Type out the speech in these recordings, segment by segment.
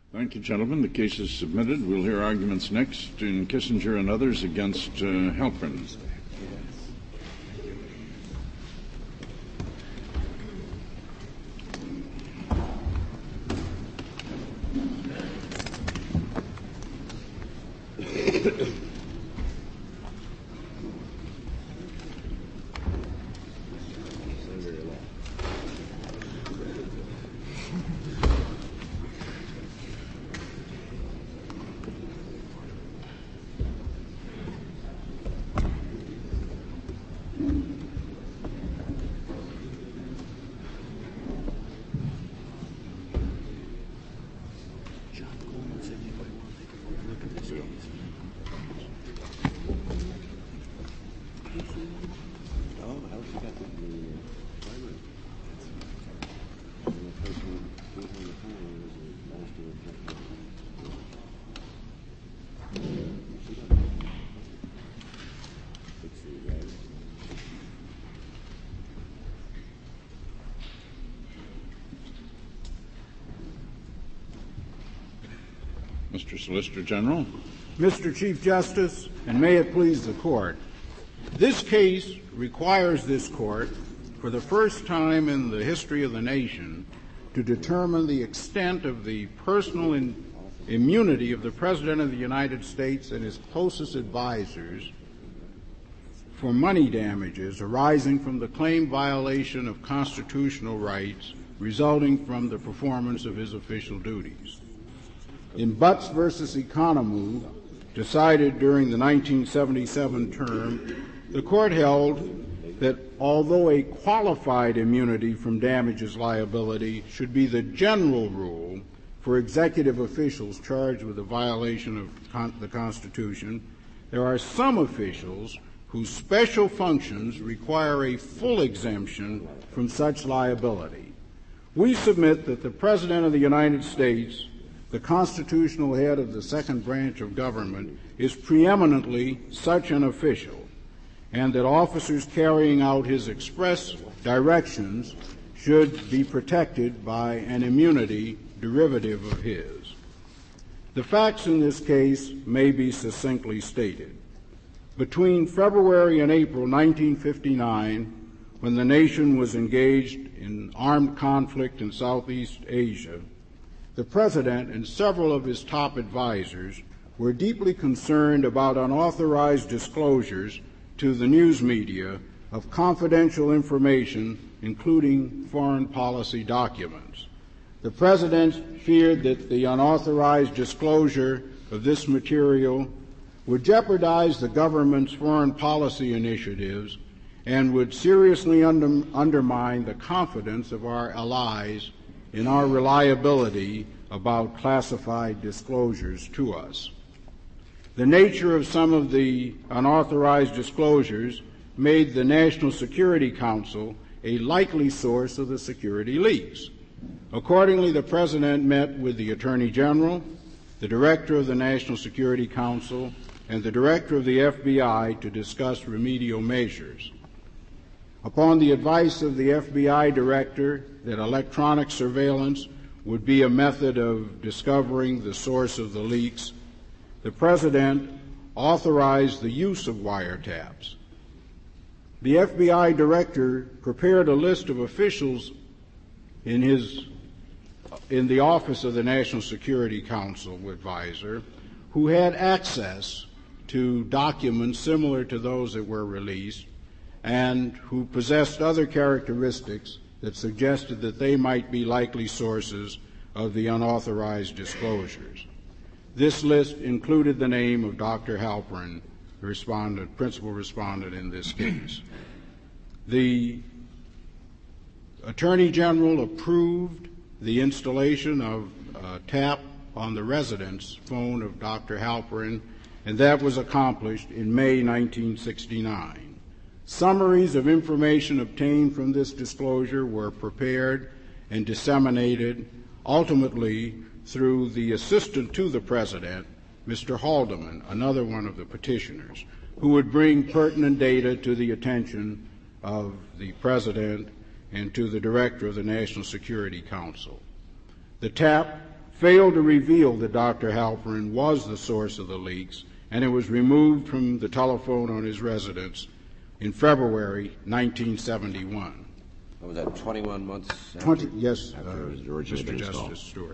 Thank you, gentlemen. The case is submitted. We'll hear arguments next in Kissinger and others against Halpern. Mr. Solicitor General. Mr. Chief Justice, and may it please the Court, this case requires this Court, for the first time in the history of the nation, to determine the extent of the personal immunity of the President of the United States and his closest advisors for money damages arising from the claimed violation of constitutional rights resulting from the performance of his official duties. In Butts v. Economou, decided during the 1977 term, the Court held that although a qualified immunity from damages liability should be the general rule for executive officials charged with a violation of the Constitution, there are some officials whose special functions require a full exemption from such liability. We submit that the President of the United States, the constitutional head of the second branch of government, is preeminently such an official, and that officers carrying out his express directions should be protected by an immunity derivative of his. The facts in this case may be succinctly stated. Between February and April 1959, when the nation was engaged in armed conflict in Southeast Asia, the President and several of his top advisors were deeply concerned about unauthorized disclosures to the news media of confidential information, including foreign policy documents. The President feared that the unauthorized disclosure of this material would jeopardize the government's foreign policy initiatives and would seriously undermine the confidence of our allies in our reliability about classified disclosures to us. The nature of some of the unauthorized disclosures made the National Security Council a likely source of the security leaks. Accordingly, the President met with the Attorney General, the Director of the National Security Council, and the Director of the FBI to discuss remedial measures. Upon the advice of the FBI Director that electronic surveillance would be a method of discovering the source of the leaks, the President authorized the use of wiretaps. The FBI Director prepared a list of officials in the Office of the National Security Council advisor who had access to documents similar to those that were released and who possessed other characteristics that suggested that they might be likely sources of the unauthorized disclosures. This list included the name of Dr. Halpern, the principal respondent in this case. The Attorney General approved the installation of a tap on the residence phone of Dr. Halpern, and that was accomplished in May 1969. Summaries of information obtained from this disclosure were prepared and disseminated, ultimately through the assistant to the President, Mr. Haldeman, another one of the petitioners, who would bring pertinent data to the attention of the President and to the Director of the National Security Council. The TAP failed to reveal that Dr. Halperin was the source of the leaks, and it was removed from the telephone on his residence in February 1971. What was that, 21 months? Yes, Mr. Justice Stewart.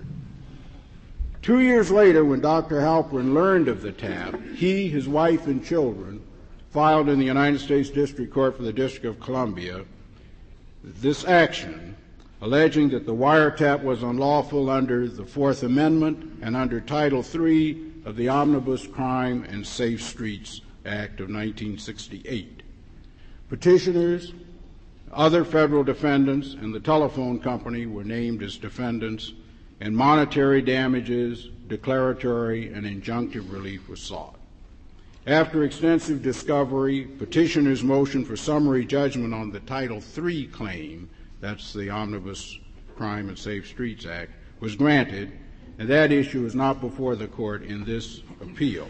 2 years later, when Dr. Halperin learned of the tap, he, his wife, and children filed in the United States District Court for the District of Columbia this action, alleging that the wiretap was unlawful under the Fourth Amendment and under Title III of the Omnibus Crime and Safe Streets Act of 1968. Petitioners, other federal defendants, and the telephone company were named as defendants, and monetary damages, declaratory, and injunctive relief was sought. After extensive discovery, petitioners' motion for summary judgment on the Title III claim, that's the Omnibus Crime and Safe Streets Act, was granted, and that issue is not before the court in this appeal.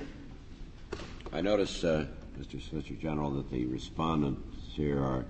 I notice, Mr. Solicitor General, that the respondents here are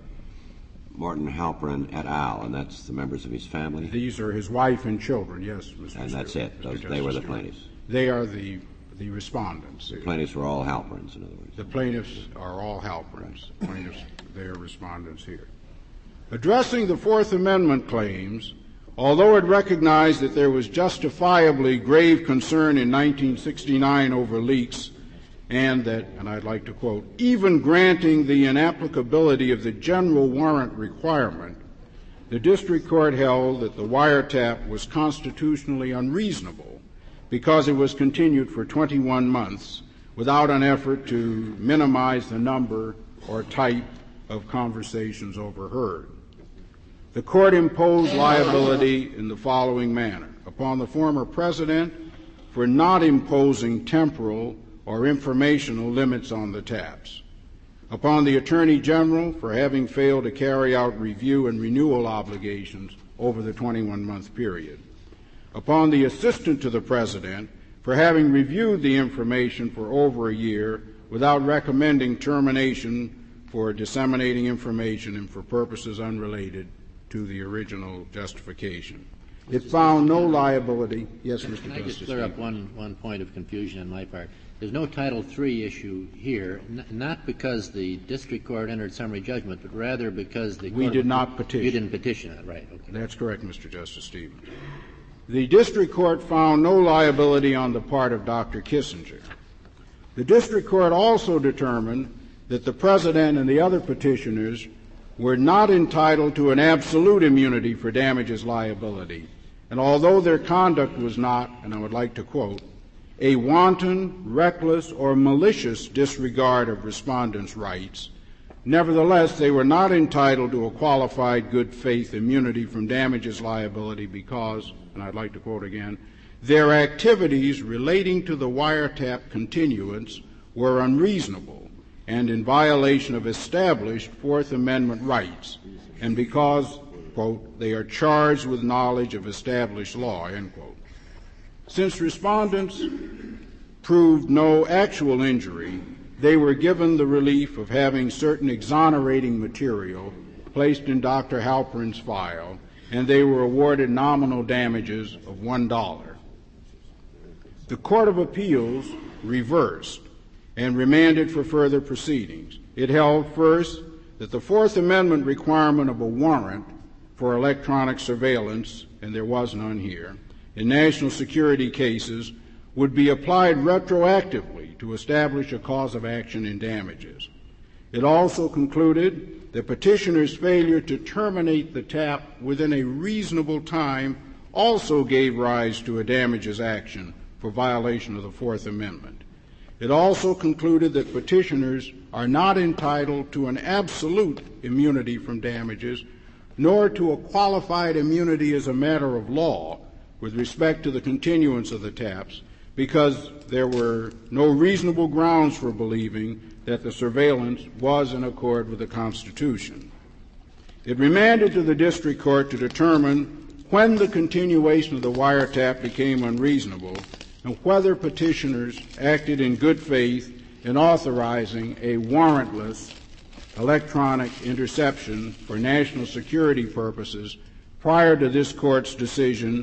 Morton Halperin et al., and that's the members of his family? These are his wife and children, yes, Mr. Stewart. And that's it? They were the plaintiffs? They are the respondents. The plaintiffs were all Halperins, in other words? The plaintiffs are all Halperins. Right. Plaintiffs, they are respondents here. Addressing the Fourth Amendment claims, although it recognized that there was justifiably grave concern in 1969 over leaks, and that, and I'd like to quote, even granting the inapplicability of the general warrant requirement, the district court held that the wiretap was constitutionally unreasonable because it was continued for 21 months without an effort to minimize the number or type of conversations overheard. The court imposed liability in the following manner: upon the former president for not imposing temporal or informational limits on the taps, upon the Attorney General for having failed to carry out review and renewal obligations over the 21-month period, upon the Assistant to the President for having reviewed the information for over a year without recommending termination for disseminating information and for purposes unrelated to the original justification. It found no liability. Yes, Mr. Can I Justice. just clear up one point of confusion on my part? There's no Title III issue here, not because the district court entered summary judgment, but rather because the we did not petition. You didn't petition it, right? Okay. That's correct, Mr. Justice Stevens. The district court found no liability on the part of Dr. Kissinger. The district court also determined that the president and the other petitioners were not entitled to an absolute immunity for damages liability, and although their conduct was not, and I would like to quote, a wanton, reckless, or malicious disregard of respondents' rights, nevertheless they were not entitled to a qualified good faith immunity from damages liability because, and I'd like to quote again, their activities relating to the wiretap continuance were unreasonable and in violation of established Fourth Amendment rights, and because, quote, they are charged with knowledge of established law, end quote. Since respondents proved no actual injury, they were given the relief of having certain exonerating material placed in Dr. Halperin's file, and they were awarded nominal damages of $1. The Court of Appeals reversed and remanded for further proceedings. It held, first, that the Fourth Amendment requirement of a warrant for electronic surveillance, and there was none here, in national security cases would be applied retroactively to establish a cause of action in damages. It also concluded that petitioners' failure to terminate the tap within a reasonable time also gave rise to a damages action for violation of the Fourth Amendment. It also concluded that petitioners are not entitled to an absolute immunity from damages, nor to a qualified immunity as a matter of law with respect to the continuance of the taps, because there were no reasonable grounds for believing that the surveillance was in accord with the Constitution. It remanded to the district court to determine when the continuation of the wiretap became unreasonable and whether petitioners acted in good faith in authorizing a warrantless electronic interception for national security purposes prior to this court's decision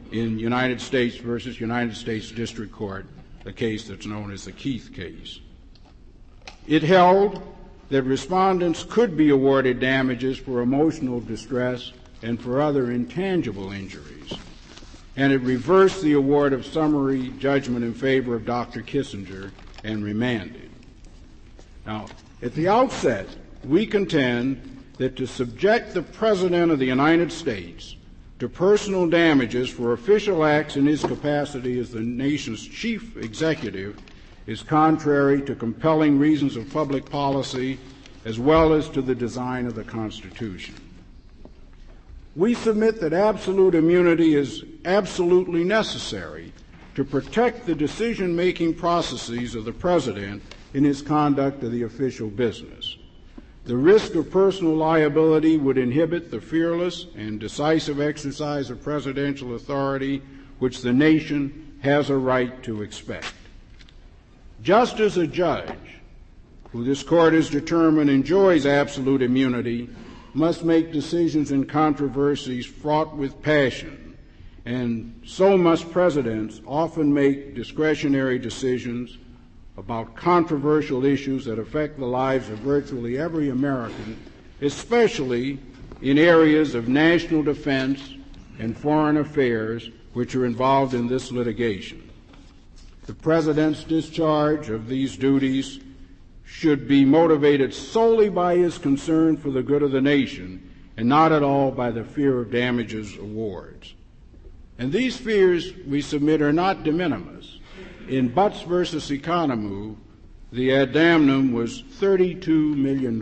in United States versus United States District Court, a case that's known as the Keith case. It held that respondents could be awarded damages for emotional distress and for other intangible injuries, and it reversed the award of summary judgment in favor of Dr. Kissinger and remanded. Now, at the outset, we contend that to subject the President of the United States to personal damages for official acts in his capacity as the nation's chief executive is contrary to compelling reasons of public policy as well as to the design of the Constitution. We submit that absolute immunity is absolutely necessary to protect the decision-making processes of the President in his conduct of the official business. The risk of personal liability would inhibit the fearless and decisive exercise of presidential authority which the nation has a right to expect. Just as a judge, who this court has determined enjoys absolute immunity, must make decisions in controversies fraught with passion, and so must presidents often make discretionary decisions about controversial issues that affect the lives of virtually every American, especially in areas of national defense and foreign affairs which are involved in this litigation. The President's discharge of these duties should be motivated solely by his concern for the good of the nation and not at all by the fear of damages awards. And these fears, we submit, are not de minimis. In Butts versus Economou, the ad damnum was $32 million.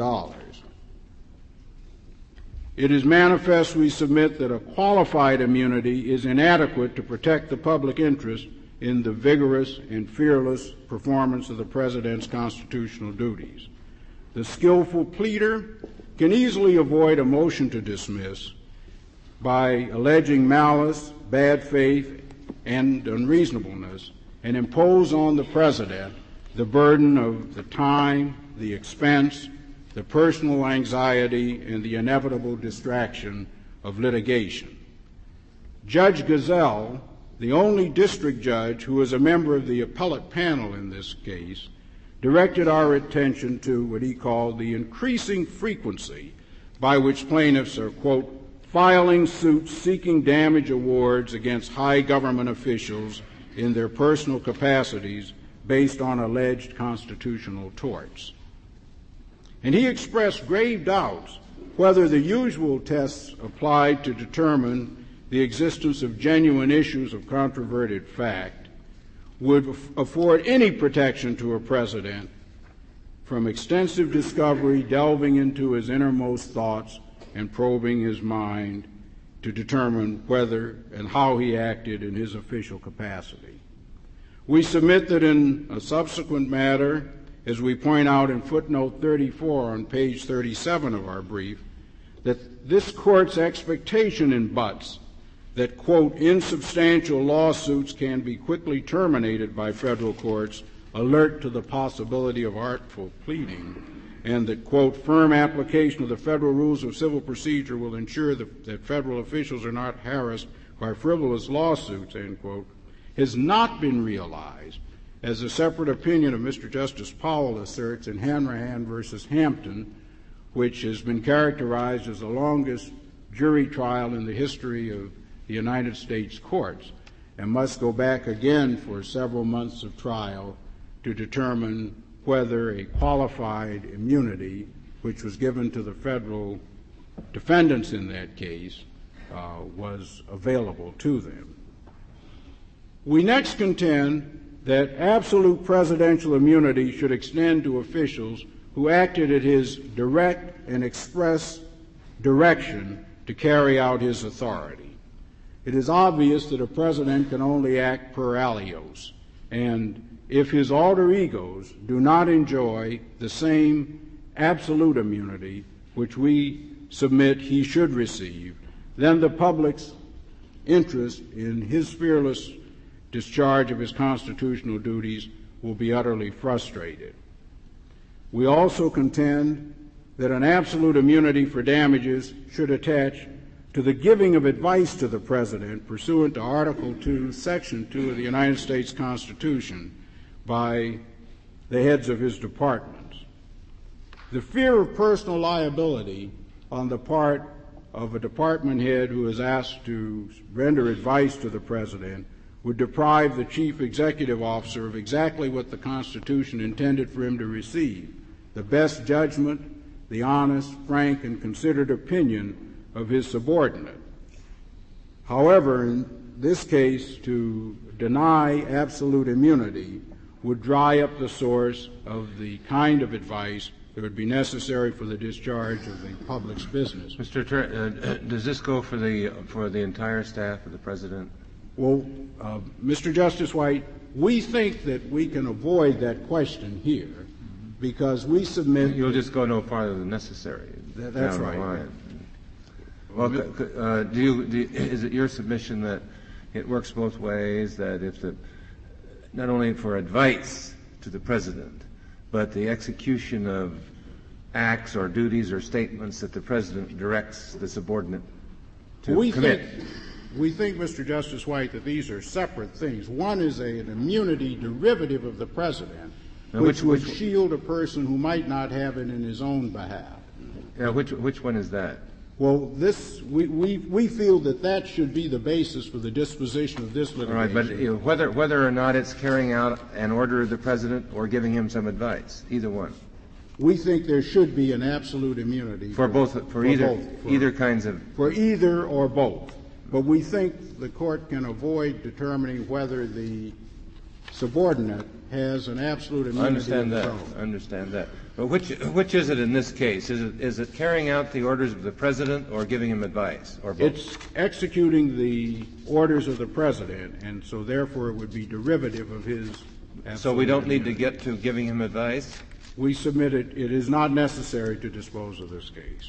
It is manifest, we submit, that a qualified immunity is inadequate to protect the public interest in the vigorous and fearless performance of the President's constitutional duties. The skillful pleader can easily avoid a motion to dismiss by alleging malice, bad faith, and unreasonableness, and impose on the President the burden of the time, the expense, the personal anxiety, and the inevitable distraction of litigation. Judge Gazelle, the only district judge who was a member of the appellate panel in this case, directed our attention to what he called the increasing frequency by which plaintiffs are, quote, filing suits seeking damage awards against high government officials in their personal capacities based on alleged constitutional torts. And he expressed grave doubts whether the usual tests applied to determine the existence of genuine issues of controverted fact would afford any protection to a president from extensive discovery, delving into his innermost thoughts and probing his mind to determine whether and how he acted in his official capacity. We submit that in a subsequent matter, as we point out in footnote 34 on page 37 of our brief, that this court's expectation in Butts that, quote, insubstantial lawsuits can be quickly terminated by federal courts alert to the possibility of artful pleading, and that, quote, firm application of the federal rules of civil procedure will ensure that federal officials are not harassed by frivolous lawsuits, end quote, has not been realized, as a separate opinion of Mr. Justice Powell asserts in Hanrahan versus Hampton, which has been characterized as the longest jury trial in the history of the United States courts, and must go back again for several months of trial to determine whether a qualified immunity, which was given to the federal defendants in that case, was available to them. We next contend that absolute presidential immunity should extend to officials who acted at his direct and express direction to carry out his authority. It is obvious that a president can only act per alios, and if his alter egos do not enjoy the same absolute immunity which we submit he should receive, then the public's interest in his fearless discharge of his constitutional duties will be utterly frustrated. We also contend that an absolute immunity for damages should attach to the giving of advice to the President pursuant to Article 2, Section 2 of the United States Constitution by the heads of his departments. The fear of personal liability on the part of a department head who is asked to render advice to the President would deprive the chief executive officer of exactly what the Constitution intended for him to receive, the best judgment, the honest, frank, and considered opinion of his subordinate. However, in this case, to deny absolute immunity would dry up the source of the kind of advice that would be necessary for the discharge of the public's business. Does this go for the entire staff of the President? Well, Mr. Justice White, we think that we can avoid that question here because we submit... You'll just go no farther than necessary. That's right. Well, is it your submission that it works both ways, that if not only for advice to the President, but the execution of acts or duties or statements that the President directs the subordinate to commit? We think, Mr. Justice White, that these are separate things. One is an immunity derivative of the President, which would shield a person who might not have it in his own behalf. Yeah, which one is that? Well, we feel that should be the basis for the disposition of this litigation. All right, but whether or not it's carrying out an order of the President or giving him some advice, either one. We think there should be an absolute immunity for either kinds of... For either or both. But we think the court can avoid determining whether the subordinate has an absolute immunity. I understand that. But which is it in this case? Is it carrying out the orders of the President or giving him advice, or both? It's executing the orders of the President, and so therefore it would be derivative of his absolute So we don't immunity. need to get to giving him advice? We submit it is not necessary to dispose of this case.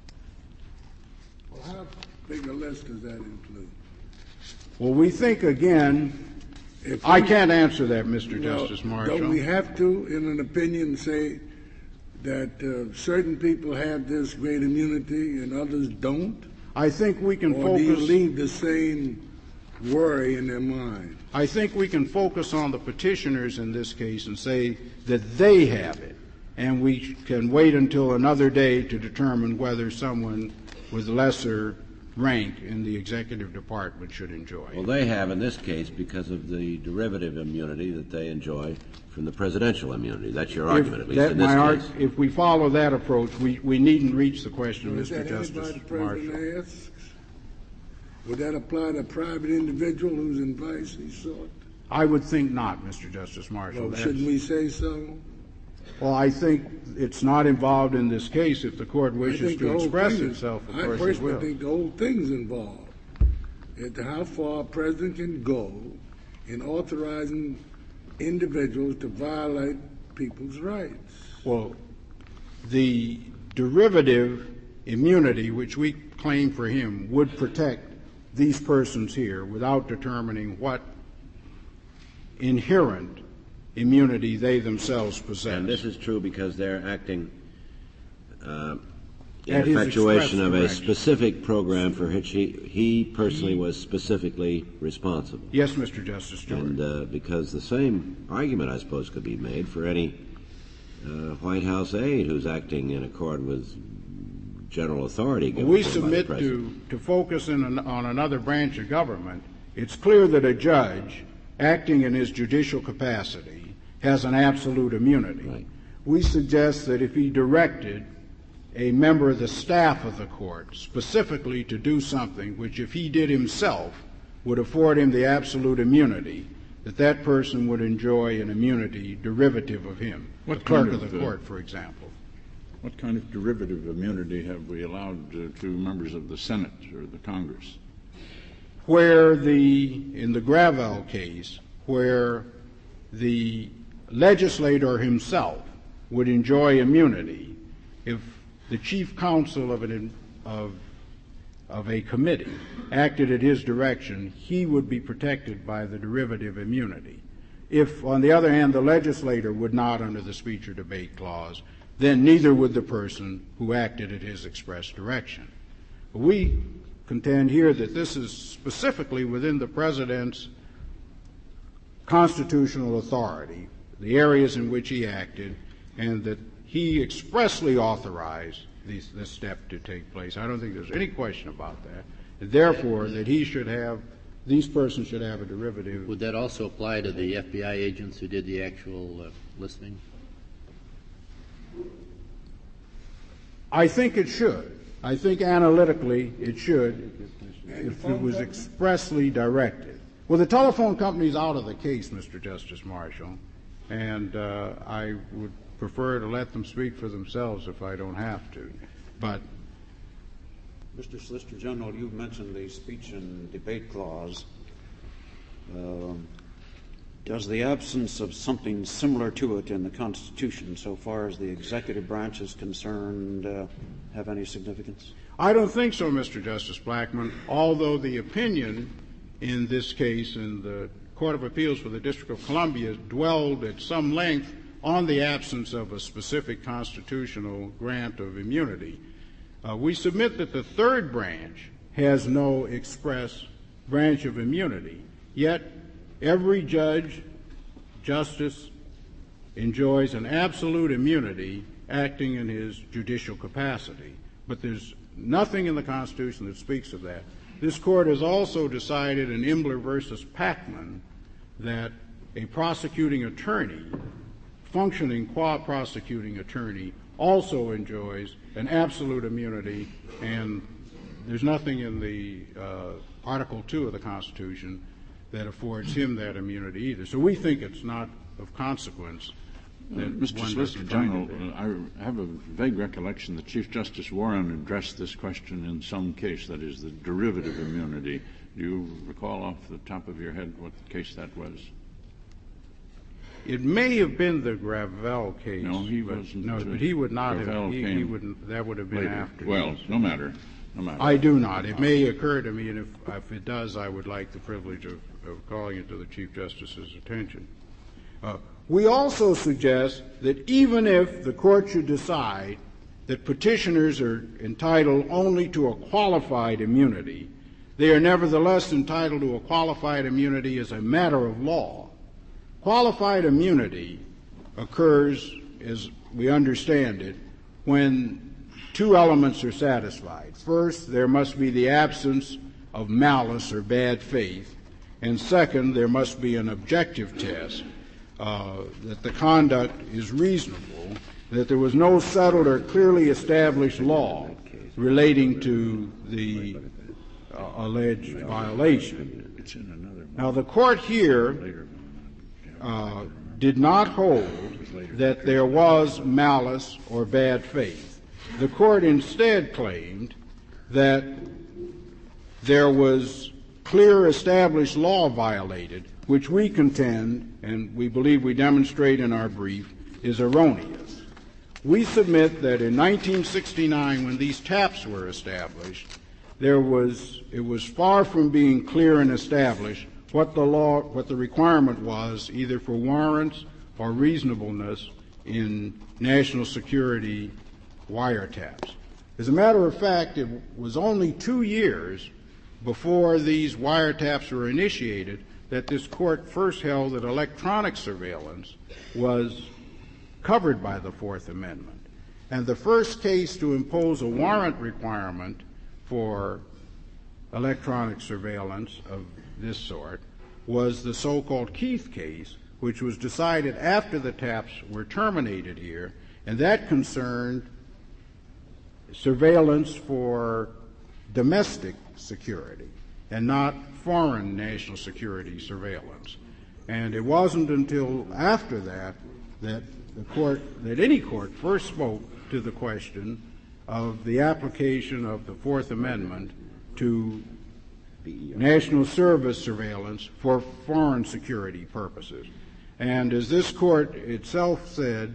Well, how big a list does that include? Well, we think, again, I can't answer that, Mr. Justice Marshall. Don't we have to, in an opinion, say that certain people have this great immunity and others don't? I think we can or do you leave the same worry in their mind? I think we can focus on the petitioners in this case and say that they have it, and we can wait until another day to determine whether someone with lesser rank in the executive department should enjoy. Well, they have in this case because of the derivative immunity that they enjoy from the presidential immunity. That's your argument, at least in this case. If we follow that approach, we needn't reach the question, Mr. Justice Marshall. Would that apply to a private individual whose advice he sought? I would think not, Mr. Justice Marshall. Well, shouldn't we say so? Well, I think it's not involved in this case. If the court wishes to express itself, of course it will. I personally think the whole thing's involved. How far a president can go in authorizing individuals to violate people's rights. Well, the derivative immunity which we claim for him would protect these persons here without determining what inherent immunity they themselves possess. And this is true because they're acting in effectuation of a specific program for which he personally was specifically responsible. Yes, Mr. Justice Stewart. And because the same argument, I suppose, could be made for any White House aide who's acting in accord with general authority given we by submit the President. to focus on another branch of government. It's clear that a judge acting in his judicial capacity has an absolute immunity. Right. We suggest that if he directed a member of the staff of the court specifically to do something which, if he did himself, would afford him the absolute immunity, that person would enjoy an immunity derivative of him. The clerk of the court, for example. What kind of derivative immunity have we allowed to members of the Senate or the Congress? Where in the Gravel case, where the legislator himself would enjoy immunity if the chief counsel of a committee acted at his direction, he would be protected by the derivative immunity. If, on the other hand, the legislator would not under the speech or debate clause, then neither would the person who acted at his express direction. We contend here that this is specifically within the President's constitutional authority, the areas in which he acted, and that he expressly authorized this step to take place. I don't think there's any question about that. And therefore, that these persons should have a derivative. Would that also apply to the FBI agents who did the actual listening? I think it should. I think analytically it should if it was expressly directed. Well, the telephone company's out of the case, Mr. Justice Marshall, and I would prefer to let them speak for themselves if I don't have to. But Mr. Solicitor General, you mentioned the speech and debate clause. Does the absence of something similar to it in the Constitution, so far as the executive branch is concerned, have any significance? I don't think so, Mr. Justice Blackmun, although the opinion in this case in the Court of Appeals for the District of Columbia dwelled at some length on the absence of a specific constitutional grant of immunity. We submit that the third branch has no express branch of immunity, yet every justice enjoys an absolute immunity acting in his judicial capacity. But there's nothing in the Constitution that speaks of that. This Court has also decided in Imbler versus Packman that a prosecuting attorney, functioning qua prosecuting attorney, also enjoys an absolute immunity, and there's nothing in the Article 2 of the Constitution that affords him that immunity either. So we think it's not of consequence. Mr. Solicitor General, I have a vague recollection that Chief Justice Warren addressed this question in some case, that is the derivative immunity. Do you recall off the top of your head what case that was? It may have been the Gravel case. No, he wasn't. No, but he would not Gravel have. He wouldn't. That would have been later. after. Well, no matter. I do not. It may occur to me, and if it does, I would like the privilege of calling it to the Chief Justice's attention. We also suggest that even if the Court should decide that petitioners are entitled only to a qualified immunity, they are nevertheless entitled to a qualified immunity as a matter of law. Qualified immunity occurs, as we understand it, when two elements are satisfied. First, there must be the absence of malice or bad faith, and second, there must be an objective test that the conduct is reasonable, that there was no settled or clearly established law relating to the alleged violation. Now, the Court here did not hold that there was malice or bad faith. The Court instead claimed that there was clear established law violated, which we contend, and we believe we demonstrate in our brief, is erroneous. We submit that in 1969, when these TAPs were established, it was far from being clear and established what the requirement was, either for warrants or reasonableness in national security wiretaps. As a matter of fact, it was only 2 years before these wiretaps were initiated that this Court first held that electronic surveillance was covered by the Fourth Amendment. And the first case to impose a warrant requirement for electronic surveillance of this sort was the so-called Keith case, which was decided after the TAPs were terminated here, and that concerned surveillance for domestic security and not foreign national security surveillance. And it wasn't until after that that any court first spoke to the question of the application of the Fourth Amendment to national service surveillance for foreign security purposes. And as this Court itself said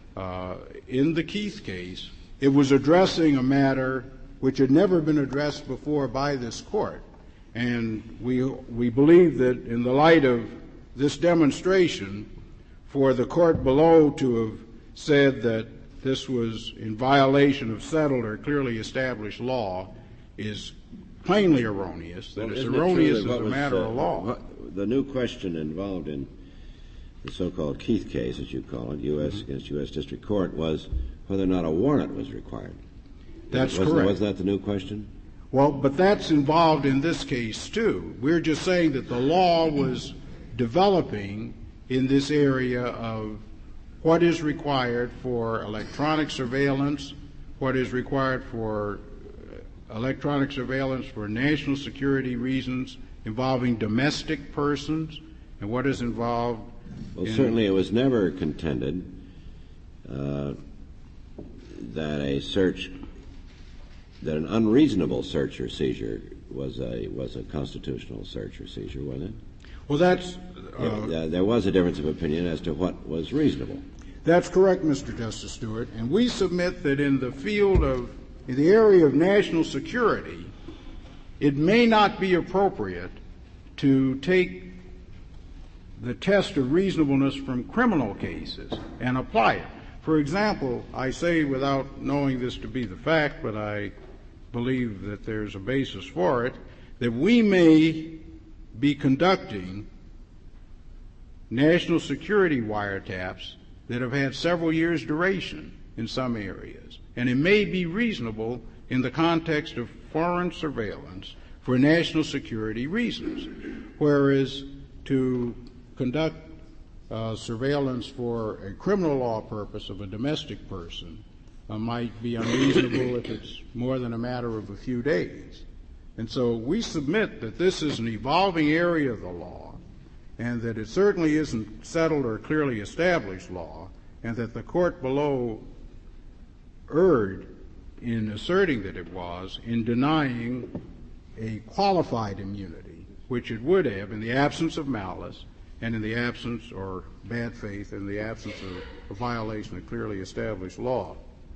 in the Keith case, it was addressing a matter which had never been addressed before by this Court. And we believe that in the light of this demonstration, for the Court below to have said that this was in violation of settled or clearly established law is plainly erroneous, that it's erroneous as a matter of law. The new question involved in the so-called Keith case, as you call it, U.S. against U.S. District Court, was whether or not a warrant was required. That's correct. Was that the new question? Well, but that's involved in this case, too. We're just saying that the law was developing in this area of what is required for electronic surveillance, what is required for electronic surveillance for national security reasons involving domestic persons, and what is involved. Well, certainly it was never contended that an unreasonable search or seizure was a constitutional search or seizure, was it? Well, that's there was a difference of opinion as to what was reasonable. That's correct, Mr. Justice Stewart, and we submit that in the area of national security, it may not be appropriate to take the test of reasonableness from criminal cases and apply it. For example, I say without knowing this to be the fact, but I believe that there's a basis for it, that we may be conducting national security wiretaps that have had several years' duration in some areas. And it may be reasonable in the context of foreign surveillance for national security reasons, whereas to conduct surveillance for a criminal law purpose of a domestic person might be unreasonable if it's more than a matter of a few days. And so we submit that this is an evolving area of the law, and that it certainly isn't settled or clearly established law, and that the court below erred in asserting that it was in denying a qualified immunity, which it would have in the absence of malice and in the absence or bad faith, in the absence of a violation of clearly established law.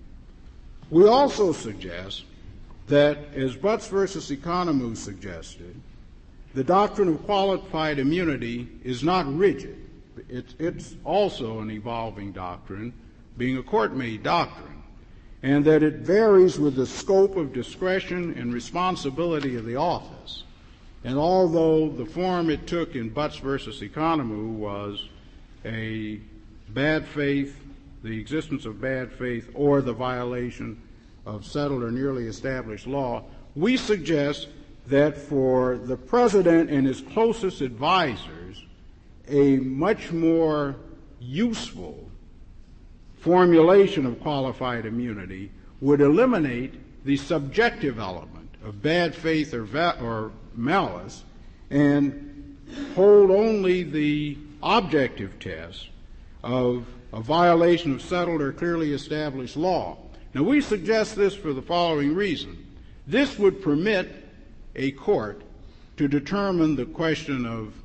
We also suggest that, as Butts versus Economou suggested, the doctrine of qualified immunity is not rigid. It's also an evolving doctrine, being a court-made doctrine, and that it varies with the scope of discretion and responsibility of the office. And although the form it took in Butts versus Economou was a bad faith, the existence of bad faith, or the violation of settled or nearly established law, we suggest that for the president and his closest advisors, a much more useful formulation of qualified immunity would eliminate the subjective element of bad faith or malice and hold only the objective test of a violation of settled or clearly established law. Now, we suggest this for the following reason. This would permit a court to determine the question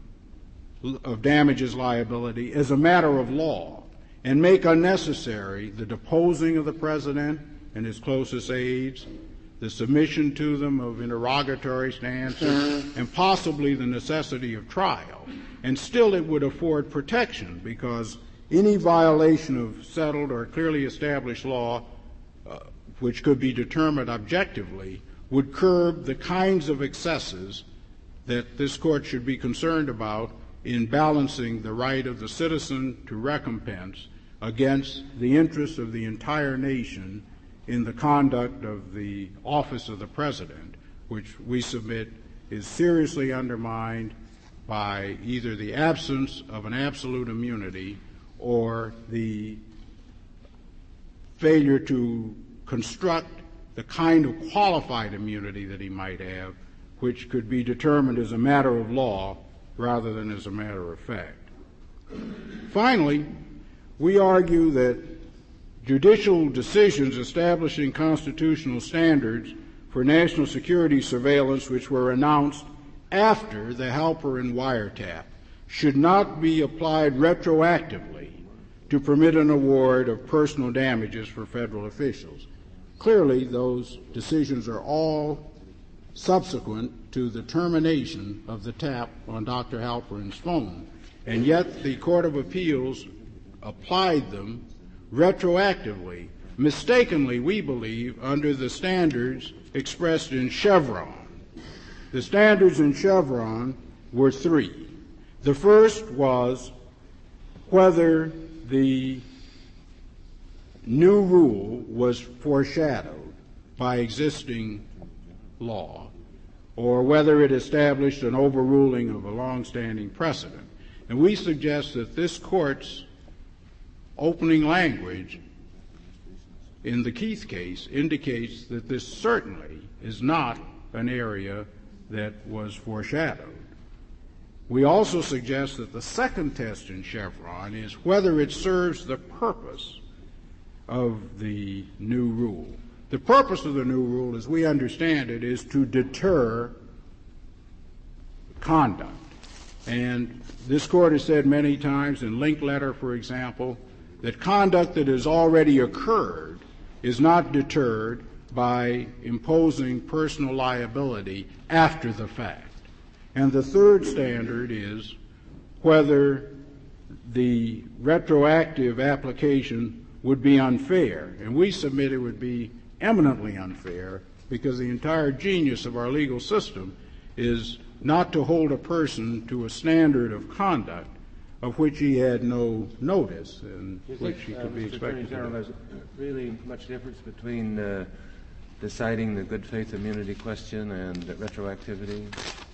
of damages liability as a matter of law and make unnecessary the deposing of the president and his closest aides, the submission to them of interrogatories to answer, and possibly the necessity of trial. And still it would afford protection, because any violation of settled or clearly established law, which could be determined objectively, would curb the kinds of excesses that this court should be concerned about in balancing the right of the citizen to recompense against the interests of the entire nation in the conduct of the office of the president, which we submit is seriously undermined by either the absence of an absolute immunity or the failure to construct the kind of qualified immunity that he might have, which could be determined as a matter of law rather than as a matter of fact. Finally, we argue that judicial decisions establishing constitutional standards for national security surveillance, which were announced after the Halperin wiretap, should not be applied retroactively to permit an award of personal damages for federal officials. Clearly, those decisions are all subsequent to the termination of the tap on Dr. Halperin's phone, and yet the Court of Appeals applied them retroactively, mistakenly, we believe, under the standards expressed in Chevron. The standards in Chevron were three. The first was whether the new rule was foreshadowed by existing law, or whether it established an overruling of a long-standing precedent. And we suggest that this Court's opening language in the Keith case indicates that this certainly is not an area that was foreshadowed. We also suggest that the second test in Chevron is whether it serves the purpose of the new rule. The purpose of the new rule, as we understand it, is to deter conduct. And this Court has said many times, in Linkletter, for example, that conduct that has already occurred is not deterred by imposing personal liability after the fact. And the third standard is whether the retroactive application would be unfair. And we submit it would be eminently unfair, because the entire genius of our legal system is not to hold a person to a standard of conduct of which he had no notice and which he could be expected to do. There's really much difference between deciding the good faith immunity question and retroactivity?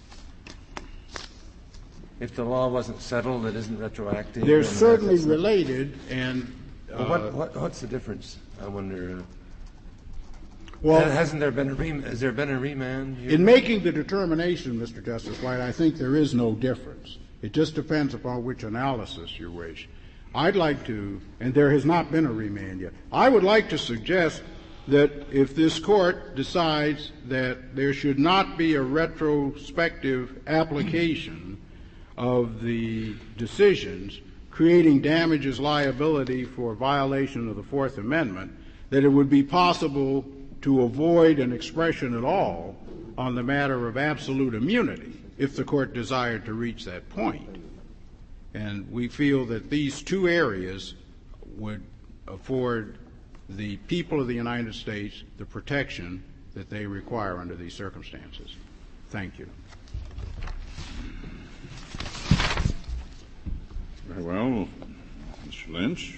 If the law wasn't settled, it isn't retroactive. They're certainly related, and what's the difference? I wonder. Well, has there been a remand here? In making the determination, Mr. Justice White, I think there is no difference. It just depends upon which analysis you wish. I'd like to, and there has not been a remand yet, I would like to suggest that if this Court decides that there should not be a retrospective application of the decisions creating damages liability for violation of the Fourth Amendment, that it would be possible to avoid an expression at all on the matter of absolute immunity if the Court desired to reach that point. And we feel that these two areas would afford the people of the United States the protection that they require under these circumstances. Thank you. Very well. Mr. Lynch.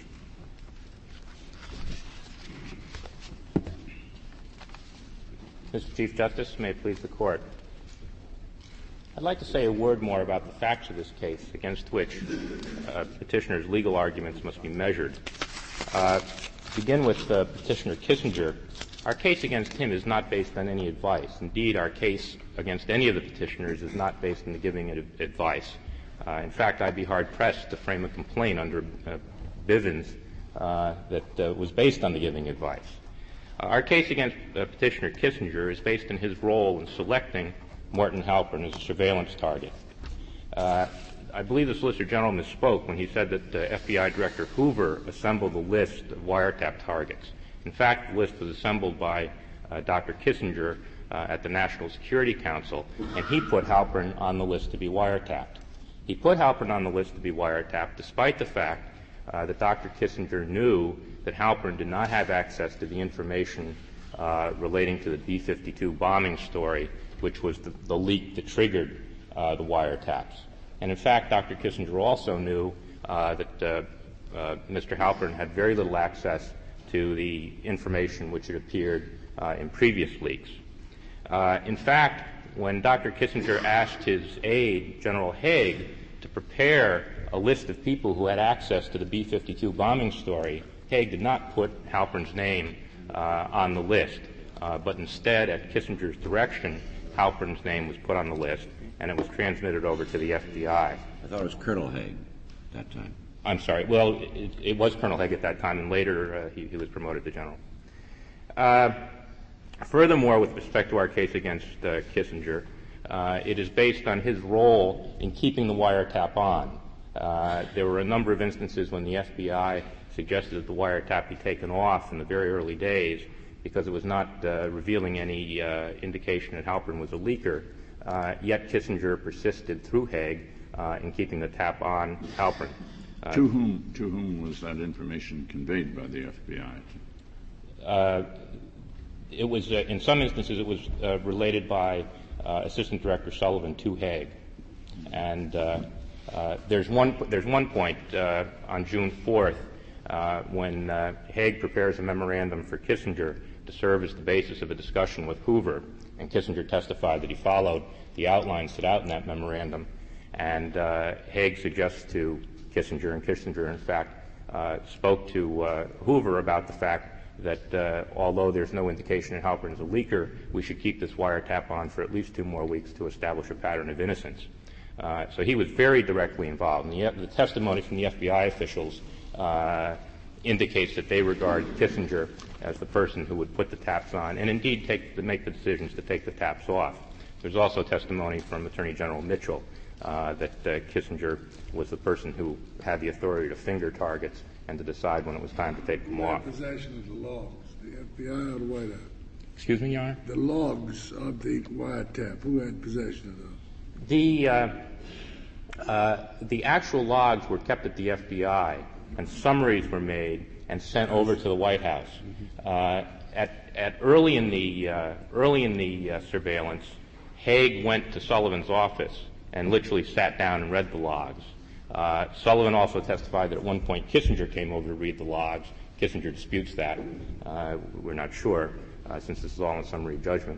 Mr. Chief Justice, may it please the Court. I'd like to say a word more about the facts of this case against which petitioner's legal arguments must be measured. To begin with Petitioner Kissinger, our case against him is not based on any advice. Indeed, our case against any of the petitioners is not based on the giving of advice. In fact, I'd be hard-pressed to frame a complaint under Bivens that was based on the giving advice. Our case against Petitioner Kissinger is based on his role in selecting Morton Halpern as a surveillance target. I believe the Solicitor General misspoke when he said that FBI Director Hoover assembled a list of wiretap targets. In fact, the list was assembled by Dr. Kissinger at the National Security Council, and he put Halpern on the list to be wiretapped. He put Halpern on the list to be wiretapped despite the fact that Dr. Kissinger knew that Halpern did not have access to the information relating to the B-52 bombing story, which was the leak that triggered the wiretaps. And in fact, Dr. Kissinger also knew that Mr. Halpern had very little access to the information which had appeared in previous leaks. In fact, when Dr. Kissinger asked his aide, General Haig, to prepare a list of people who had access to the B-52 bombing story, Haig did not put Halpern's name on the list, but instead, at Kissinger's direction, Halpern's name was put on the list, and it was transmitted over to the FBI. I thought it was Colonel Haig at that time. I'm sorry. Well, it was Colonel Haig at that time, and later he was promoted to general. Furthermore, with respect to our case against Kissinger, it is based on his role in keeping the wiretap on. There were a number of instances when the FBI suggested that the wiretap be taken off in the very early days because it was not revealing any indication that Halpern was a leaker, yet Kissinger persisted through Haig in keeping the tap on Halpern. To whom was that information conveyed by the FBI? It was, in some instances, it was related by Assistant Director Sullivan to Haig. And there's one point on June 4th when Haig prepares a memorandum for Kissinger to serve as the basis of a discussion with Hoover, and Kissinger testified that he followed the outlines set out in that memorandum. And Haig suggests to Kissinger, and Kissinger, in fact, spoke to Hoover about the fact that although there's no indication that Halpern is a leaker, we should keep this wiretap on for at least 2 more weeks to establish a pattern of innocence. So he was very directly involved. And the testimony from the FBI officials indicates that they regard Kissinger as the person who would put the taps on and indeed make the decisions to take the taps off. There's also testimony from Attorney General Mitchell that Kissinger was the person who had the authority to finger targets and to decide when it was time to take them off. Possession of the logs, the FBI or the White House? Excuse me, Your Honor? The logs of the wiretap, who had possession of those? The actual logs were kept at the FBI, and summaries were made and sent over to the White House. Early in the surveillance, Haig went to Sullivan's office and literally sat down and read the logs. Sullivan also testified that at one point Kissinger came over to read the logs. Kissinger disputes that. We're not sure, since this is all in summary judgment.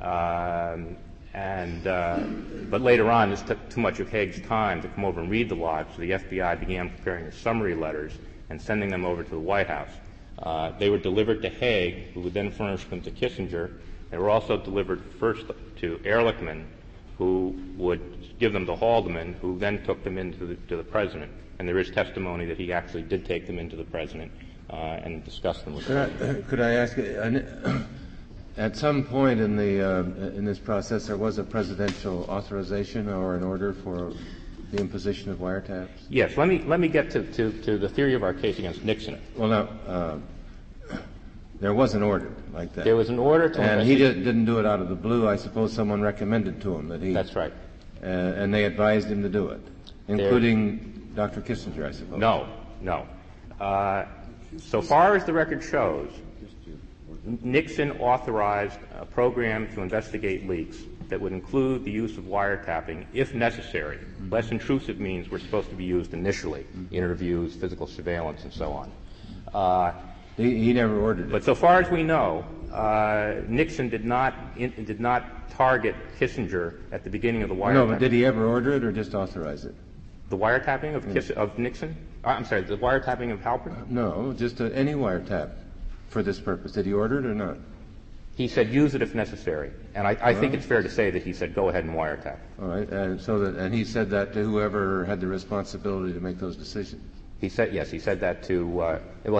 But later on, this took too much of Haig's time to come over and read the logs, so the FBI began preparing the summary letters and sending them over to the White House. They were delivered to Haig, who would then furnish them to Kissinger. They were also delivered first to Ehrlichman, who would give them to Haldeman, who then took them into to the president. And there is testimony that he actually did take them into the president and discuss them with him. Could I ask, at some point in this process, there was a presidential authorization or an order for the imposition of wiretaps? Yes. Let me get to the theory of our case against Nixon. Well, now, there was an order like that. There was an order to and he didn't do it out of the blue. I suppose someone recommended to him that he. That's right. And they advised him to do it, including Dr. Kissinger, I suppose. No. So far as the record shows, Nixon authorized a program to investigate leaks that would include the use of wiretapping if necessary. Less intrusive means were supposed to be used initially, interviews, physical surveillance, and so on. He never ordered it. But so far as we know, Nixon did not target Kissinger at the beginning of the wiretapping. No, but did he ever order it or just authorize it? The wiretapping of Nixon? I'm sorry, the wiretapping of Halpern? No, just any wiretap for this purpose. Did he order it or not? He said use it if necessary. And I think it's fair to say that he said go ahead and wiretap. All right. And he said that to whoever had the responsibility to make those decisions. He said yes. He said that to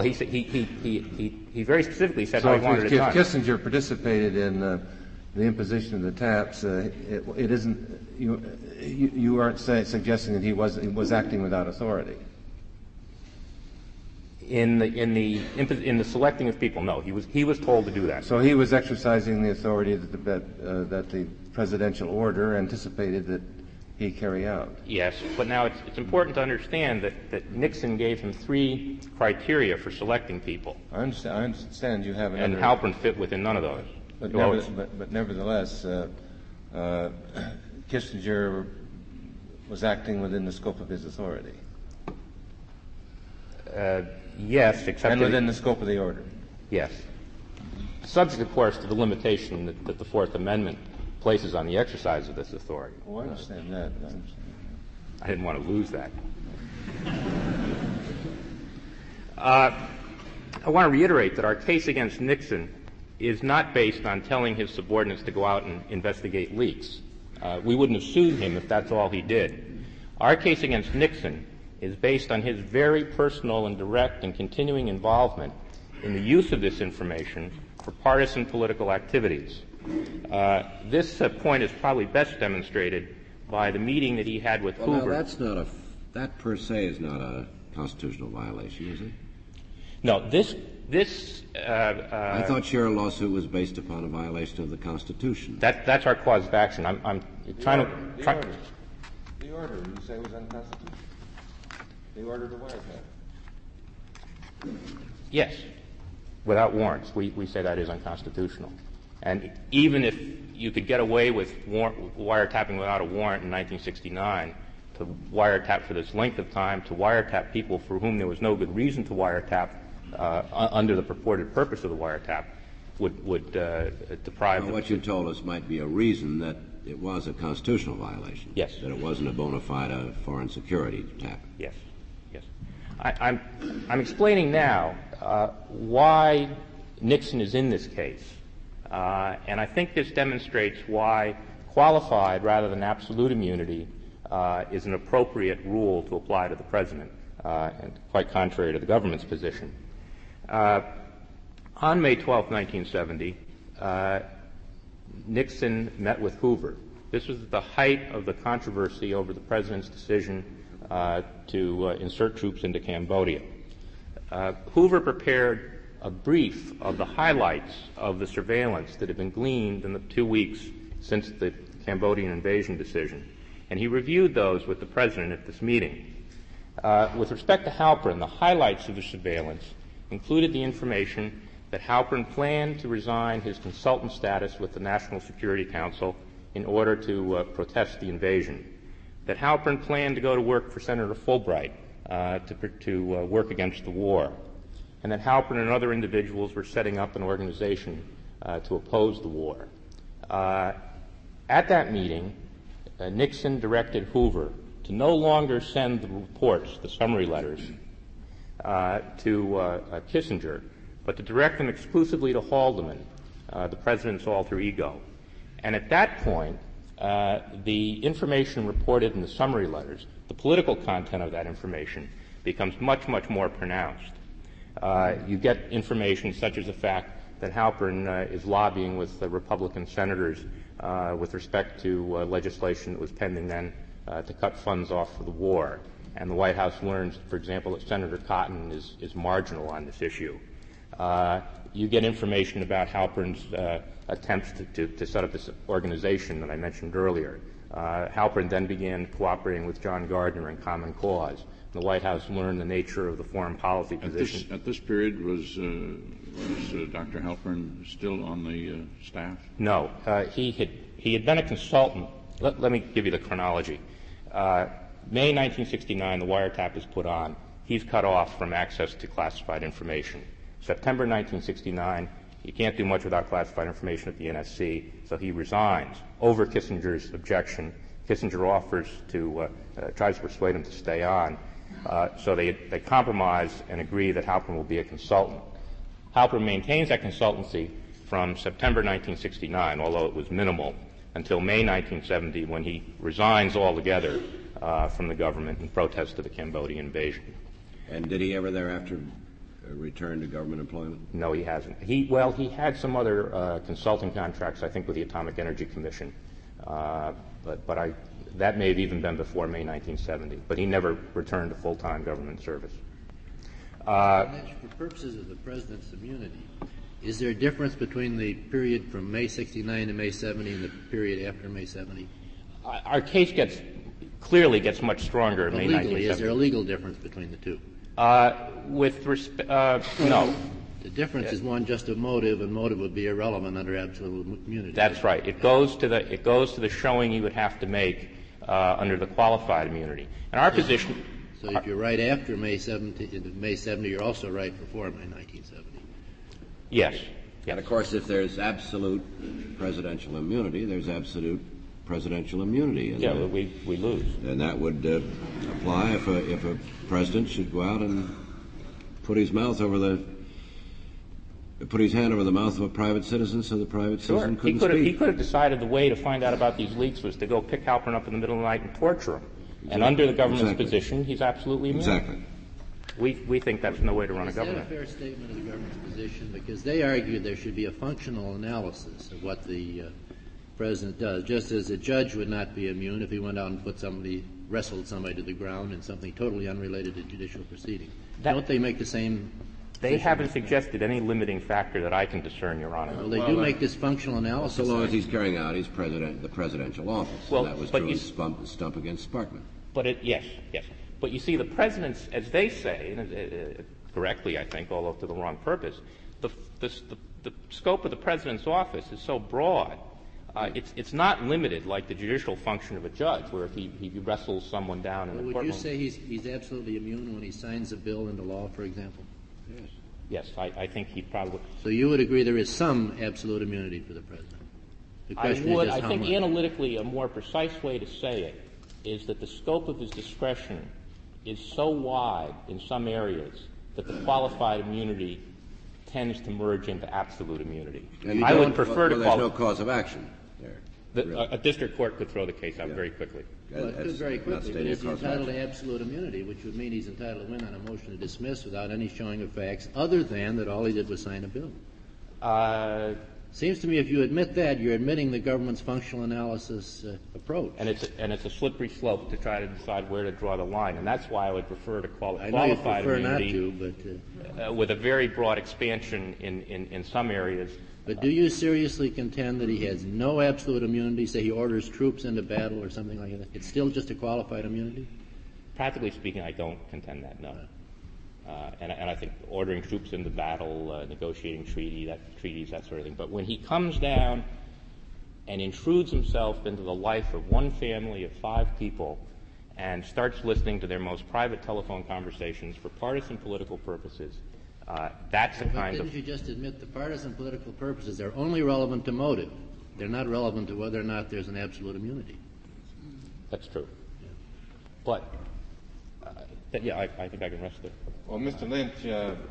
he very specifically said how he wanted it done. If Kissinger participated in the imposition of the taps, it isn't you aren't suggesting that he was acting without authority. In the selecting of people, no. He was told to do that. So he was exercising the authority that the presidential order anticipated that he carry out. Yes, but now it's important to understand that Nixon gave him 3 criteria for selecting people. I understand you have another. And Halpern fit within none of those. But nevertheless, Kissinger was acting within the scope of his authority. Yes, except and within the scope of the order. Yes. Subject, of course, to the limitation that the Fourth Amendment places on the exercise of this authority. Oh, I understand that. I didn't want to lose that. I want to reiterate that our case against Nixon is not based on telling his subordinates to go out and investigate leaks. We wouldn't have sued him if that's all he did. Our case against Nixon is based on his very personal and direct and continuing involvement in the use of this information for partisan political activities. This point is probably best demonstrated by the meeting that he had with Hoover. Now that per se is not a constitutional violation, is it? No, this. I thought your lawsuit was based upon a violation of the Constitution. That's our cause of action. I'm trying to. The order you say was unconstitutional. The order to wiretap. Yes, without warrants. We say that is unconstitutional. And even if you could get away with wiretapping without a warrant in 1969, to wiretap for this length of time, to wiretap people for whom there was no good reason to wiretap under the purported purpose of the wiretap, would deprive what you told us might be a reason that it was a constitutional violation. Yes. That it wasn't a bona fide foreign security tap. Yes. Yes. I'm explaining now why Nixon is in this case. And I think this demonstrates why qualified rather than absolute immunity is an appropriate rule to apply to the president, and quite contrary to the government's position. On May 12, 1970, Nixon met with Hoover. This was at the height of the controversy over the president's decision to insert troops into Cambodia. Hoover prepared a brief of the highlights of the surveillance that had been gleaned in the 2 weeks since the Cambodian invasion decision, and he reviewed those with the president at this meeting. With respect to Halperin, the highlights of the surveillance included the information that Halperin planned to resign his consultant status with the National Security Council in order to protest the invasion, that Halperin planned to go to work for Senator Fulbright to work against the war, and that Halperin and other individuals were setting up an organization to oppose the war. At that meeting, Nixon directed Hoover to no longer send the reports, the summary letters, to Kissinger, but to direct them exclusively to Haldeman, the president's alter ego. And at that point, the information reported in the summary letters, the political content of that information, becomes much, much more pronounced. You get information such as the fact that Halperin is lobbying with the Republican senators with respect to legislation that was pending then to cut funds off for the war. And the White House learns, for example, that Senator Cotton is marginal on this issue. You get information about Halperin's attempts to set up this organization that I mentioned earlier. Halperin then began cooperating with John Gardner in Common Cause. The White House learned the nature of the foreign policy position. At this period, was Dr. Halperin still on the staff? No. He had been a consultant. Let me give you the chronology. May 1969, the wiretap is put on. He's cut off from access to classified information. September 1969, he can't do much without classified information at the NSC, so he resigns over Kissinger's objection. Kissinger offers to tries to persuade him to stay on. So they compromise and agree that Halperin will be a consultant. Halperin maintains that consultancy from September 1969, although it was minimal, until May 1970, when he resigns altogether from the government in protest to the Cambodian invasion. And did he ever thereafter return to government employment? No, he hasn't. He had some other consulting contracts, I think, with the Atomic Energy Commission, but that may have even been before May 1970. But he never returned to full-time government service. For purposes of the president's immunity, is there a difference between the period from May 69 to May 70 and the period after May 70? Our case clearly gets much stronger in May 1970. Is there a legal difference between the two? With respect, no. The difference is one just of motive, and motive would be irrelevant under absolute immunity. That's right. It goes to the showing you would have to make under the qualified immunity. And our position. So if you're right after May 70, you're also right before May 1970. Yes. And of course, if there's absolute presidential immunity, there's absolute presidential immunity. Yeah, we lose. And that would apply if a president should go out and put his hand over the mouth of a private citizen, so the private citizen couldn't speak. He could have decided the way to find out about these leaks was to go pick Halperin up in the middle of the night and torture him. Exactly. And under the government's position, he's absolutely immune. Exactly. We think that's no way to run a government. Is that a fair statement of the government's position? Because they argue there should be a functional analysis of what the president does, just as a judge would not be immune if he went out and wrestled somebody to the ground in something totally unrelated to judicial proceeding. Don't they make the same? They haven't suggested any limiting factor that I can discern, Your Honor. Well, they do make this functional analysis. So long as he's carrying out the presidential office. Well, and that was true Stump against Sparkman. But yes. But you see, the presidents, as they say, correctly, I think, although to the wrong purpose, the scope of the president's office is so broad. It's not limited like the judicial function of a judge, where if he wrestles someone down in a courtroom. Would you say he's absolutely immune when he signs a bill into law, for example? Yes. Yes, I think he probably. So you would agree there is some absolute immunity for the president? The question is just I how think much. Analytically a more precise way to say it is that the scope of his discretion is so wide in some areas that the qualified immunity tends to merge into absolute immunity. And I would prefer to there's no cause of action there. Really. A district court could throw the case out very quickly. Well, it could very quickly, but stating is he a cause of entitled to action. absolute immunity, which would mean he's entitled to win on a motion to dismiss without any showing of facts other than that all he did was sign a bill? Seems to me if you admit that, you're admitting the government's functional analysis approach. And it's a slippery slope to try to decide where to draw the line, and that's why I would prefer to call it I know you qualified prefer immunity not to, with a very broad expansion in some areas. but do you seriously contend that he has no absolute immunity, say he orders troops into battle or something like that? It's still just a qualified immunity? Practically speaking, I don't contend that, no. And I think ordering troops into battle, negotiating treaties, that sort of thing. But when he comes down and intrudes himself into the life of one family of 5 people and starts listening to their most private telephone conversations for partisan political purposes, that's the kind of... Didn't you just admit the partisan political purposes are only relevant to motive? They're not relevant to whether or not there's an absolute immunity. That's true. Yeah. But, I think I can rest there. Well, Mr. Lynch,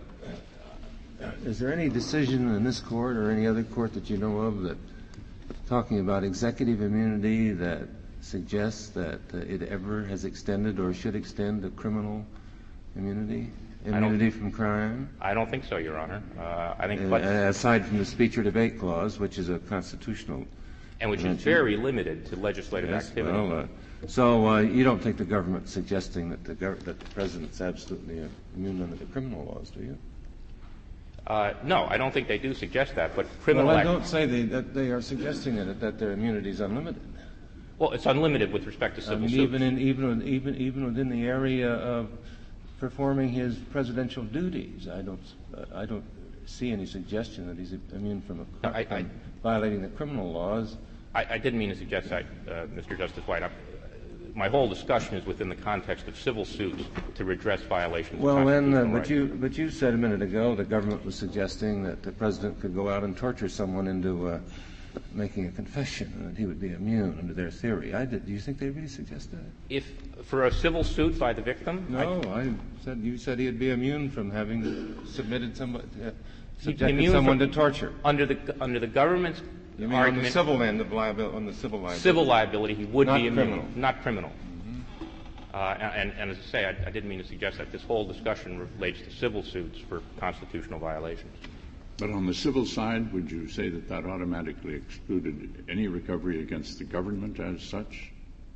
is there any decision in this court or any other court that you know of that talking about executive immunity that suggests that it ever has extended or should extend to criminal immunity from crime? I don't think so, Your Honor. I think aside from the speech or debate clause, which is a constitutional and which is very limited to legislative activity. Well, so you don't think the government's suggesting that the president's absolutely immune under the criminal laws, do you? No, I don't think they do suggest that. But criminal. Well, I don't say that they are suggesting that their immunity is unlimited. Well, it's unlimited with respect to civil suits. Even within the area of performing his presidential duties, I don't see any suggestion that he's immune from violating the criminal laws. I didn't mean to suggest that, Mr. Justice White. My whole discussion is within the context of civil suits to redress violations of constitutional rights. But you said a minute ago the government was suggesting that the president could go out and torture someone into making a confession, and that he would be immune under their theory. Do you think they really suggest that? If for a civil suit by the victim? No, you said he'd be immune from having subjected someone to torture. Under the government's you mean argument, on the civil end of on the civil liability? Civil liability, he would be immune. Criminal. Not criminal. Mm-hmm. And as I say, I didn't mean to suggest that this whole discussion relates to civil suits for constitutional violations. But on the civil side, would you say that automatically excluded any recovery against the government as such?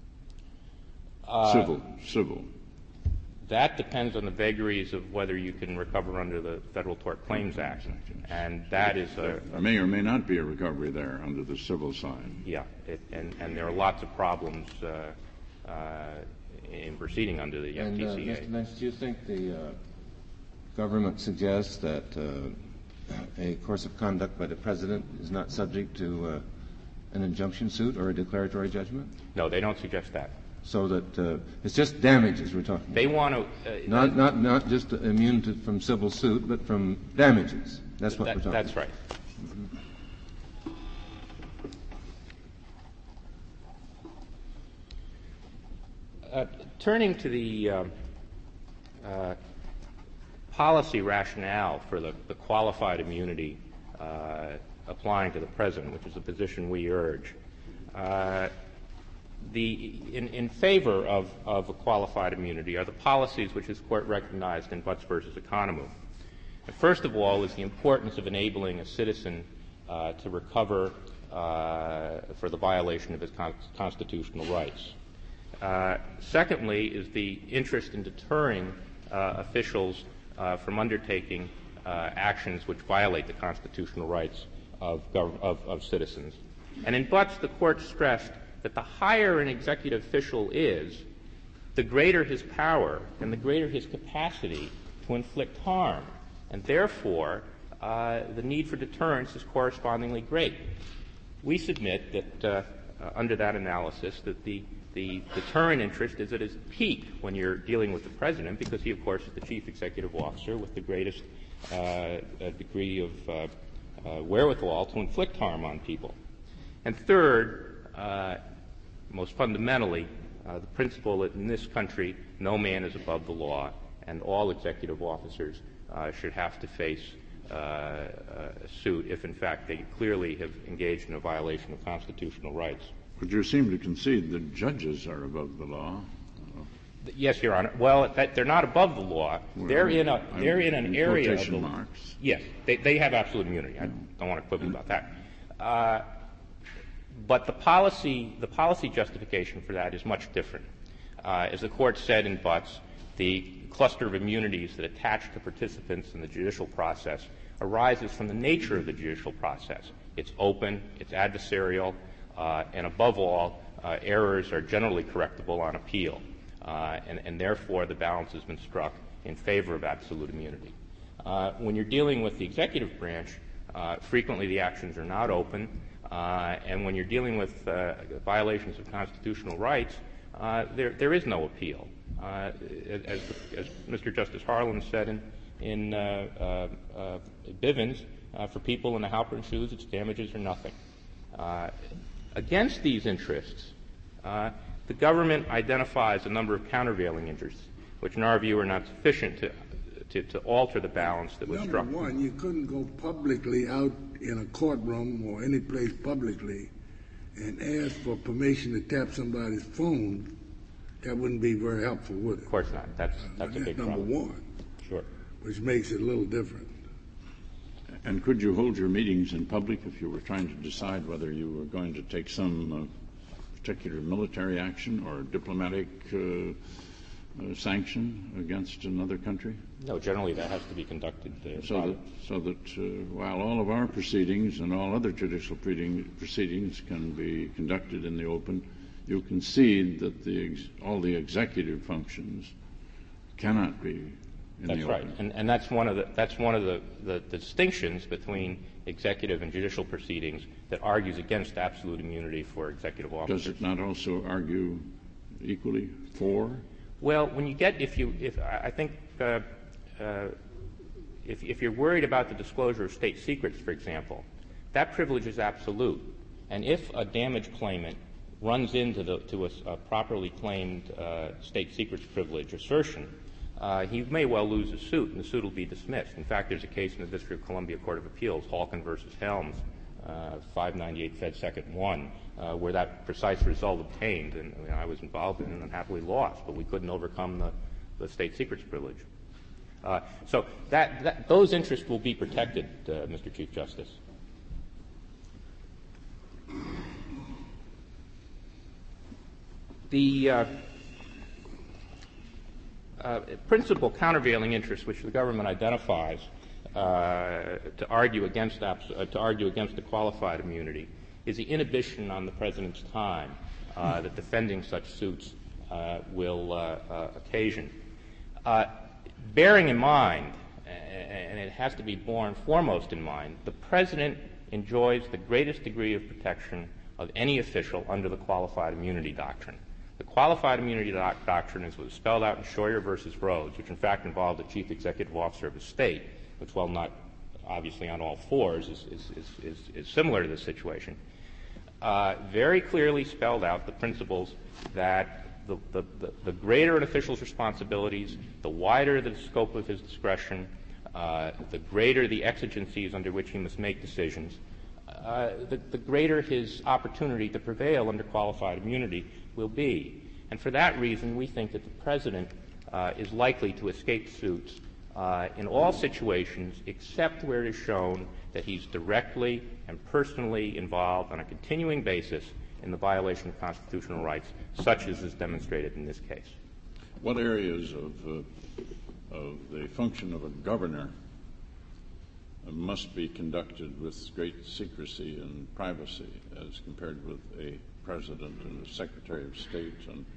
Civil. That depends on the vagaries of whether you can recover under the Federal Tort Claims Act, and that is there may or may not be a recovery there under the civil side. Yeah, and there are lots of problems in proceeding under the FTCA. Mr. Lynch, do you think the government suggests that a course of conduct by the president is not subject to an injunction suit or a declaratory judgment? No, they don't suggest that. So that it's just damages we're talking about. They want to not just immune from civil suit, but from damages. That's what we're talking about. That's right. Mm-hmm. Turning to the policy rationale for the qualified immunity applying to the president, which is a position we urge. In favor of a qualified immunity are the policies which this Court recognized in Butts versus Economou. First of all is the importance of enabling a citizen to recover for the violation of his constitutional rights. Secondly is the interest in deterring officials from undertaking actions which violate the constitutional rights of citizens. And in Butts, the Court stressed that the higher an executive official is, the greater his power and the greater his capacity to inflict harm. And therefore, the need for deterrence is correspondingly great. We submit that under that analysis that the deterrent interest is at its peak when you're dealing with the president, because he, of course, is the chief executive officer with the greatest degree of wherewithal to inflict harm on people. And third, most fundamentally, the principle that in this country no man is above the law, and all executive officers should have to face a suit if, in fact, they clearly have engaged in a violation of constitutional rights. But you seem to concede that judges are above the law. Yes, Your Honor. Well, they're not above the law. Well, they're in an area of the marks. Yes, they have absolute immunity. I don't want to quibble about that. But the policy justification for that is much different. As the Court said in Butts, the cluster of immunities that attach to participants in the judicial process arises from the nature of the judicial process. It's open, it's adversarial, and above all, errors are generally correctable on appeal. And therefore, the balance has been struck in favor of absolute immunity. When you're dealing with the executive branch, frequently the actions are not open, and when you're dealing with violations of constitutional rights, there is no appeal. As Mr. Justice Harlan said in Bivens, for people in the Halpern shoes, its damages are nothing. Against these interests, the government identifies a number of countervailing interests, which in our view are not sufficient to alter the balance that was struck. Number one, you couldn't go publicly out in a courtroom or any place publicly and ask for permission to tap somebody's phone. That wouldn't be very helpful, would it? Of course not. That's a big number problem. one. Sure. Which makes it a little different. And could you hold your meetings in public if you were trying to decide whether you were going to take some particular military action or diplomatic sanction against another country? No, generally that has to be conducted so that while all of our proceedings and all other judicial proceedings can be conducted in the open, you concede that all the executive functions cannot be in the open. That's right, and that's one of the distinctions between executive and judicial proceedings that argues against absolute immunity for executive officers. Does it not also argue equally for? Well, when you get, if you're worried about the disclosure of state secrets, for example, that privilege is absolute. And if a damage claimant runs into a properly claimed state secrets privilege assertion, he may well lose a suit, and the suit will be dismissed. In fact, there's a case in the District of Columbia Court of Appeals, Halkin versus Helms, 598 Fed Second 1, where that precise result obtained, and I was involved in it and unhappily lost, but we couldn't overcome the state secrets privilege. So those interests will be protected, Mr. Chief Justice. The principal countervailing interest which the government identifies to argue against the qualified immunity is the inhibition on the President's time that defending such suits will occasion. Bearing in mind, and it has to be borne foremost in mind, the President enjoys the greatest degree of protection of any official under the qualified immunity doctrine. The qualified immunity doctrine is what was spelled out in Scheuer versus Rhodes, which in fact involved the chief executive officer of a state, which, while not obviously on all fours, is similar to this situation. Very clearly spelled out the principles that the greater an official's responsibilities, the wider the scope of his discretion, the greater the exigencies under which he must make decisions, the greater his opportunity to prevail under qualified immunity will be. And for that reason, we think that the President is likely to escape suits in all situations except where it is shown that he's directly and personally involved on a continuing basis in the violation of constitutional rights, such as is demonstrated in this case. What areas of the function of a governor must be conducted with great secrecy and privacy as compared with a president and a secretary of state and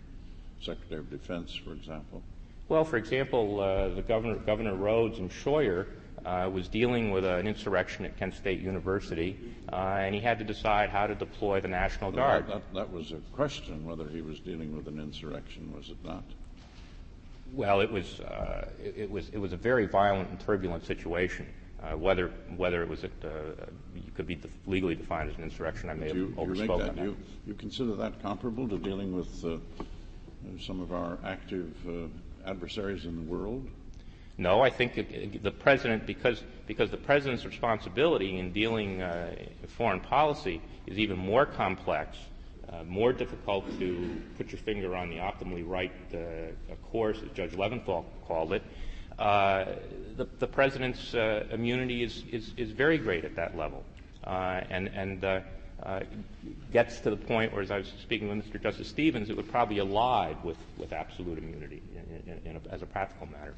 secretary of defense, for example? Well, for example, the Governor Rhodes and Scheuer was dealing with an insurrection at Kent State University, and he had to decide how to deploy the National Guard. That was a question, whether he was dealing with an insurrection, was it not? Well, it was a very violent and turbulent situation. Whether it was could be legally defined as an insurrection, I may have overspoken that. You consider that comparable to dealing with some of our active adversaries in the world? No, I think the president, because the president's responsibility in dealing foreign policy is even more complex, more difficult to put your finger on the optimally right course, as Judge Leventhal called it. The president's immunity is very great at that level, and gets to the point where, as I was speaking with Mr. Justice Stevens, it would probably allied with absolute immunity as a practical matter.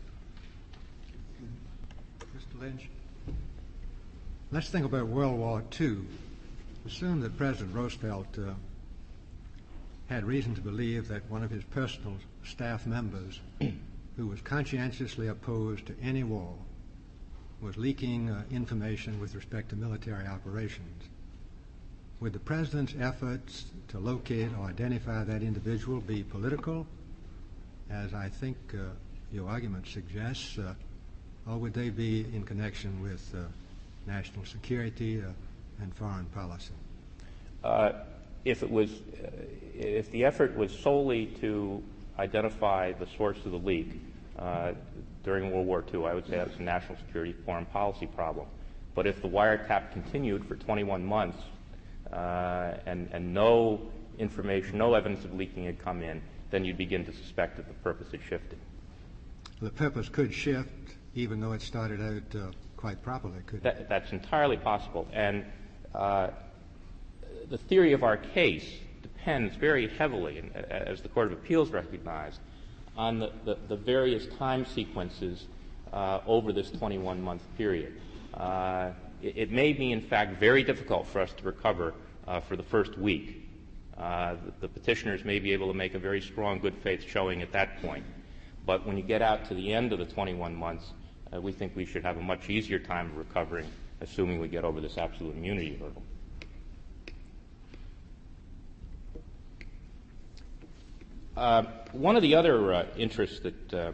Mr. Lynch, let's think about World War II. Assume that President Roosevelt had reason to believe that one of his personal staff members who was conscientiously opposed to any war was leaking information with respect to military operations. Would the president's efforts to locate or identify that individual be political, as I think your argument suggests, or would they be in connection with national security and foreign policy? If the effort was solely to identify the source of the leak during World War II, I would say that was a national security foreign policy problem. But if the wiretap continued for 21 months and no information, no evidence of leaking had come in, then you'd begin to suspect that the purpose had shifted. The purpose could shift even though it started out quite properly, couldn't it? That's entirely possible. And the theory of our case depends very heavily, as the Court of Appeals recognized, on the various time sequences over this 21-month period. It may be, in fact, very difficult for us to recover for the first week. The petitioners may be able to make a very strong good faith showing at that point. But when you get out to the end of the 21 months, we think we should have a much easier time of recovering, assuming we get over this absolute immunity hurdle. One of the other interests that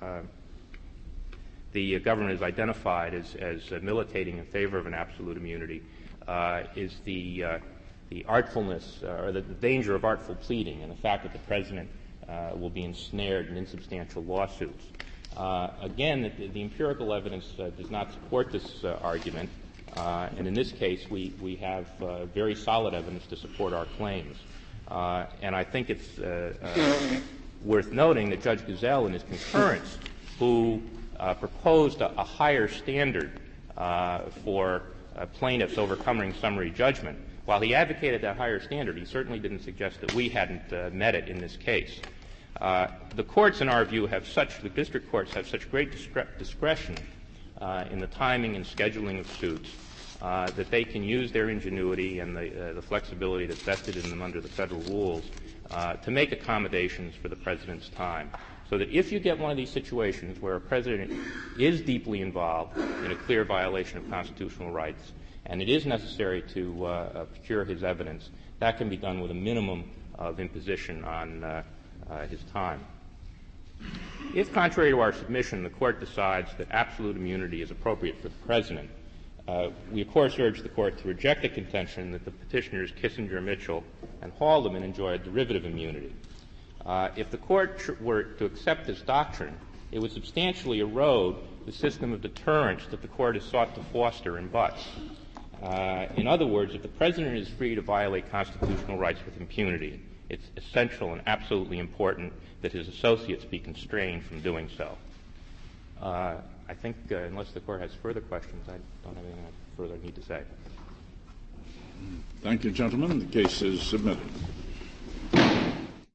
the government has identified as militating in favor of an absolute immunity is the artfulness or the danger of artful pleading and the fact that the president will be ensnared in insubstantial lawsuits. Again, the empirical evidence does not support this argument, and in this case we have very solid evidence to support our claims. And I think it's worth noting that Judge Gazelle, in his concurrence, who proposed a higher standard for plaintiffs overcoming summary judgment, while he advocated that higher standard, he certainly didn't suggest that we hadn't met it in this case. The courts, in our view, the district courts have such great discretion in the timing and scheduling of suits that they can use their ingenuity and the flexibility that's vested in them under the federal rules to make accommodations for the president's time. So that if you get one of these situations where a president is deeply involved in a clear violation of constitutional rights and it is necessary to procure his evidence, that can be done with a minimum of imposition on his time. If, contrary to our submission, the Court decides that absolute immunity is appropriate for the president, we, of course, urge the Court to reject the contention that the petitioners Kissinger, Mitchell, and Haldeman enjoyed derivative immunity. If the Court were to accept this doctrine, it would substantially erode the system of deterrence that the Court has sought to foster in Butts. In other words, if the president is free to violate constitutional rights with impunity, it's essential and absolutely important that his associates be constrained from doing so. I think, unless the Court has further questions, I don't have anything further I need to say. Thank you, gentlemen. The case is submitted.